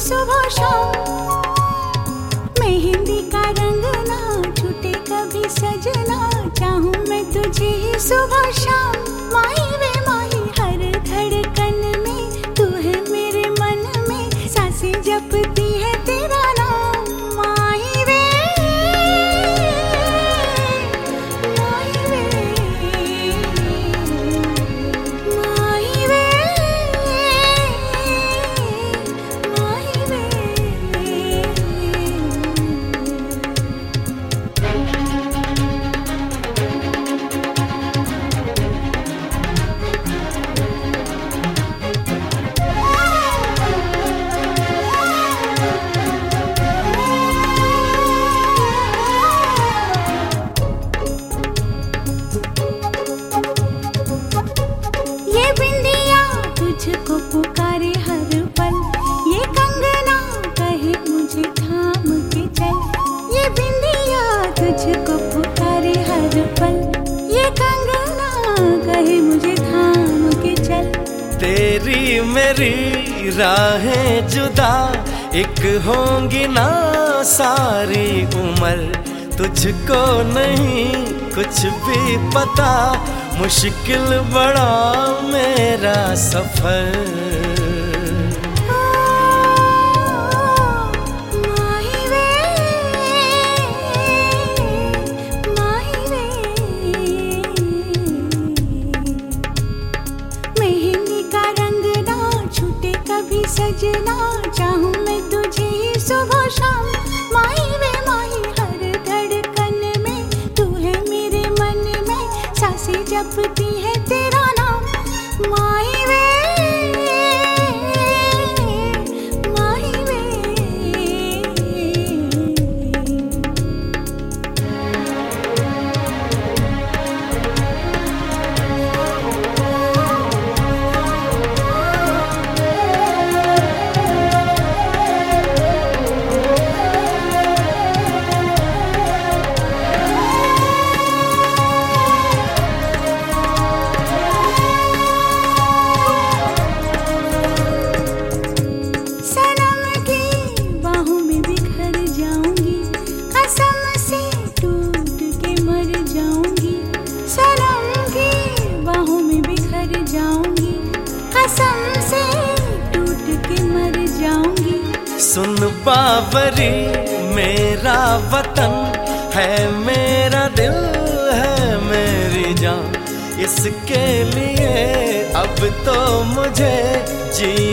सुबह शाम। मेहंदी का रंग ना छूटे कभी सजना, चाहूं मैं तुझे ही सुबह शाम। माही वे माही हर धड़कन में तू है मेरे मन में, सांसें जपती है तेरा नाम। माही वे माही वे माही वे माही वे। ये बिंदिया तुझको पुकारे हर पल, ये कंगना कहे मुझे थाम के चल। ये बिंदिया तुझको पुकारे हर पल, ये कंगना कहे मुझे थाम के चल। तेरी मेरी राहें जुदा एक होंगी ना सारी उम्र, तुझको नहीं कुछ भी पता, मुश्किल बड़ा मेरा सफर। माही वे माही वे। मेहंदी का रंग ना छूटे कभी सजना, चाहूं मैं तुझे ही सुबह शाम। माही वे माही हर धड़कन में तू है मेरे मन में, सांसें जपती है तेरा नाम। माही वे माही वे। सनम की बाहों में बिखर जाऊंगी, कसम से टूट के मर जाऊंगी। सनम की बाहों में बिखर जाऊंगी, कसम से टूट के मर जाऊंगी। सुन बावरी मेरा वतन है, मेरा दिल है मेरी जान, इसके लिए अब तो मुझे जी